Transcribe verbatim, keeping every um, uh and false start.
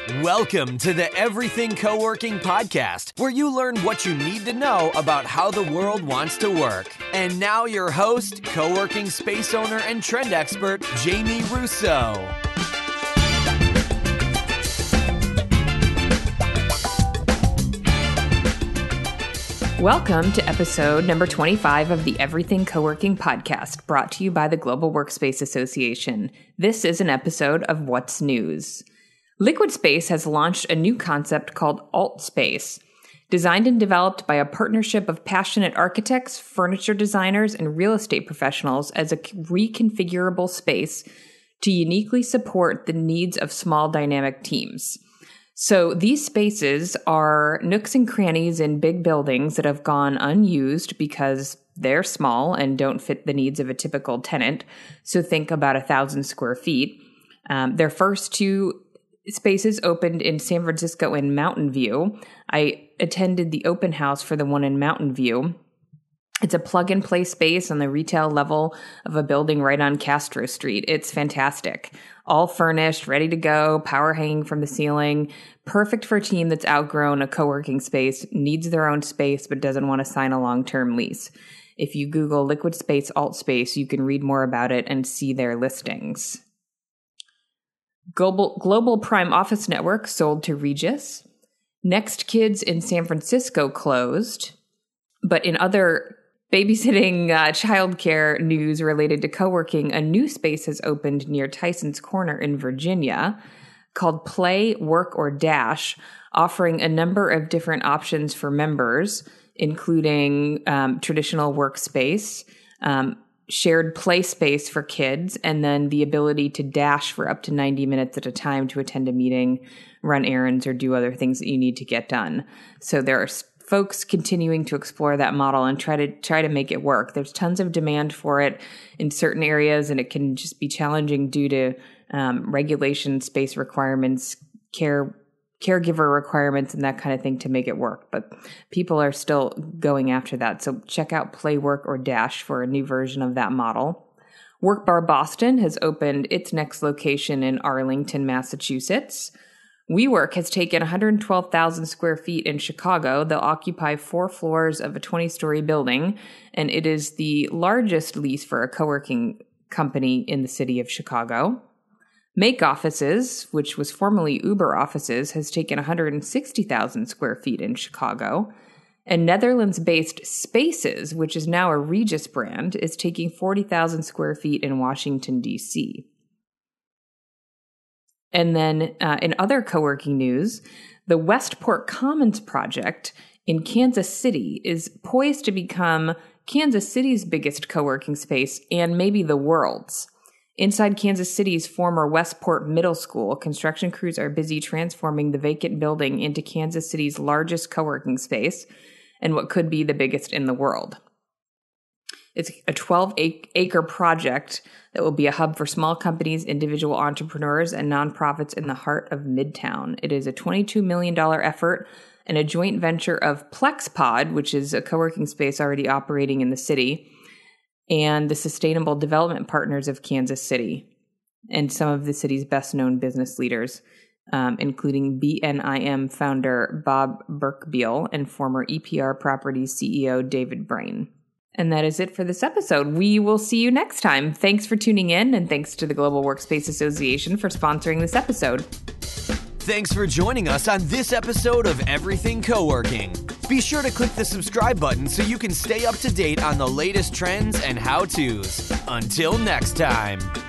Welcome to the Everything Co-working Podcast, where you learn what you need to know about how the world wants to work. And now your host, co-working space owner and trend expert, Jamie Russo. Welcome to episode number twenty-five of the Everything Co-working Podcast, brought to you by the Global Workspace Association. This is an episode of What's News. Liquid Space has launched a new concept called Alt Space, designed and developed by a partnership of passionate architects, furniture designers, and real estate professionals as a reconfigurable space to uniquely support the needs of small dynamic teams. So these spaces are nooks and crannies in big buildings that have gone unused because they're small and don't fit the needs of a typical tenant. So think about a thousand square feet. Um, their first two spaces opened in San Francisco and Mountain View. I attended the open house for the one in Mountain View. It's a plug-and-play space on the retail level of a building right on Castro Street. It's fantastic. All furnished, ready to go, power hanging from the ceiling. Perfect for a team that's outgrown a co-working space, needs their own space, but doesn't want to sign a long-term lease. If you Google Liquid Space Alt Space, you can read more about it and see their listings. Global, Global Prime Office Network sold to Regus. Next Kids in San Francisco closed. But in other babysitting, uh, childcare news related to co-working, a new space has opened near Tyson's Corner in Virginia called Play, Work, or Dash, offering a number of different options for members, including um, traditional workspace, um, shared play space for kids, and then the ability to dash for up to ninety minutes at a time to attend a meeting, run errands, or do other things that you need to get done. So there are folks continuing to explore that model and try to try to make it work. There's tons of demand for it in certain areas, and it can just be challenging due to um, regulation, space requirements, care caregiver requirements, and that kind of thing to make it work. But people are still going after that. So check out Play, Work, or Dash for a new version of that model. Work Bar Boston has opened its next location in Arlington, Massachusetts. WeWork has taken one hundred twelve thousand square feet in Chicago. They'll occupy four floors of a twenty-story building, and it is the largest lease for a co-working company in the city of Chicago. Make Offices, which was formerly Uber Offices, has taken one hundred sixty thousand square feet in Chicago. And Netherlands-based Spaces, which is now a Regus brand, is taking forty thousand square feet in Washington, D C. And then uh, in other co-working news, the Westport Commons project in Kansas City is poised to become Kansas City's biggest co-working space and maybe the world's. Inside Kansas City's former Westport Middle School, construction crews are busy transforming the vacant building into Kansas City's largest co-working space and what could be the biggest in the world. It's a twelve acre project that will be a hub for small companies, individual entrepreneurs, and nonprofits in the heart of Midtown. It is a twenty-two million dollars effort and a joint venture of PlexPod, which is a co-working space already operating in the city, and the Sustainable Development Partners of Kansas City, and some of the city's best-known business leaders, um, including B N I M founder Bob Burkbeal and former E P R Properties C E O David Brain. And that is it for this episode. We will see you next time. Thanks for tuning in, and thanks to the Global Workspace Association for sponsoring this episode. Thanks for joining us on this episode of Everything Co-working. Be sure to click the subscribe button so you can stay up to date on the latest trends and how-tos. Until next time.